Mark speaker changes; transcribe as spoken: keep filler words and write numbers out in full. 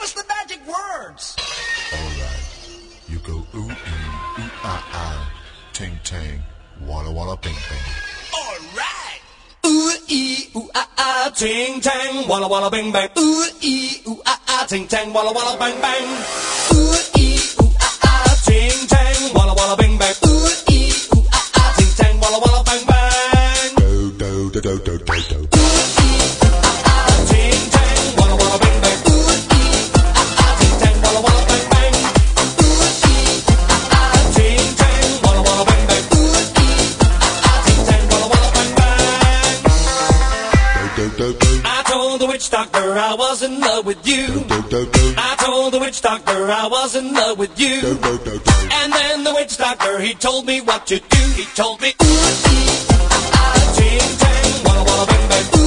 Speaker 1: us the magic words.
Speaker 2: All right. You go ooh, ee, ooh, ah, ah, ting, tang, walla, walla, bing, bing.
Speaker 1: All right.
Speaker 3: Ooh, ee, ooh, ah, ah, ting, tang, walla, walla, bing, bang. Ooh, ee, ooh, ah, ah, ting, tang, walla, walla, bang, bang. Ooh, ee, ooh, ah, ah, ting, tang, walla, walla, bing, bang. Ooh, ee, ooh, ah, ah, ting, tang, walla, walla, bang, bang.
Speaker 2: Do, do, do, do, do, do, do.
Speaker 3: I told the witch doctor I was in love with you. I told the witch doctor I was in love with you. And then the witch doctor, he told me what to do. He told me, ooh, ee, ah, ah, ting, tang, walla, walla, bang, bang.